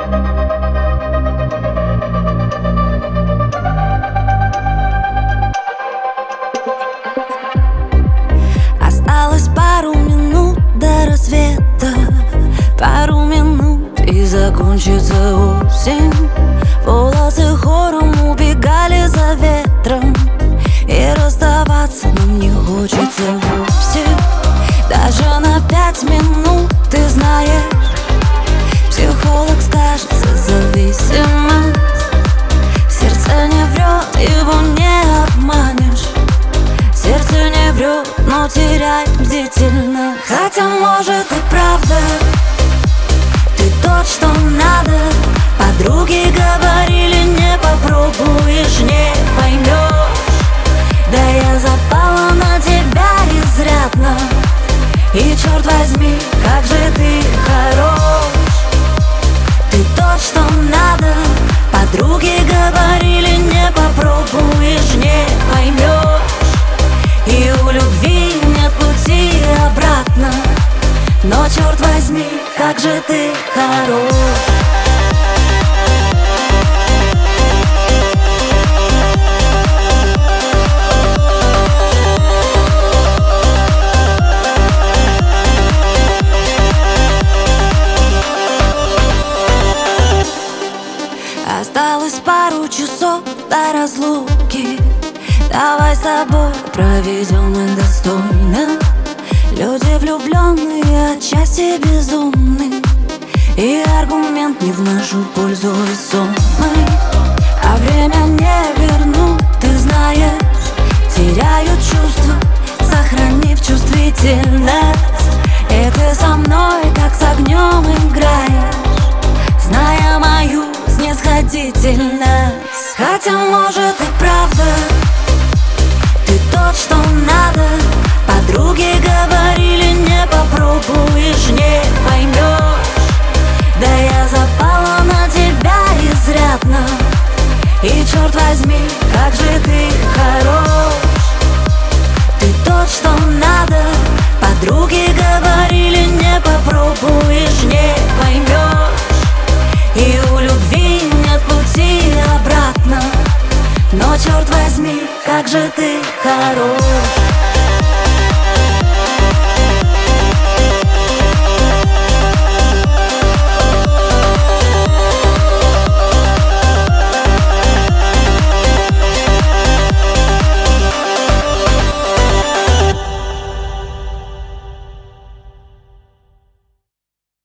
Осталось пару минут до рассвета, пару минут и закончится осень. Волосы хором убегали за ветром, и расставаться нам не хочется вовсе. Даже на 5 минут, ты знаешь, психолог скажет за зависимость. Сердце не врет, его не обманешь. Сердце не врет, но теряет бдительность. Хотя может и правда, ты тот, что надо. Подруги говорили, не попробуешь, не поймешь. Да я запала на тебя изрядно, и черт возьми, как же ты хорош. Ты тот, что надо. Подруги говорили, не попробуешь, не поймешь. И у любви нет пути обратно, но черт возьми, как же ты хорош. Осталось пару часов до разлуки. Давай с тобой проведем мы достойно. Люди влюбленные, отчасти безумны, и аргумент не в нашу пользу весомый. А время не вернуть, ты знаешь. Теряют чувства, сохранив чувствительность. И ты со мной, как с огнем, играешь, зная мою снисходительность. Хотя может и правда, ты тот, что надо. Подруги говорили, не попробуешь, не поймешь. Да я запала на тебя изрядно, и черт возьми, как же ты хорош. Ты тот, что надо. Подруги говорили, не попробуешь, не поймешь. И у любви нет пути обратно, но черт возьми, как же ты хорош.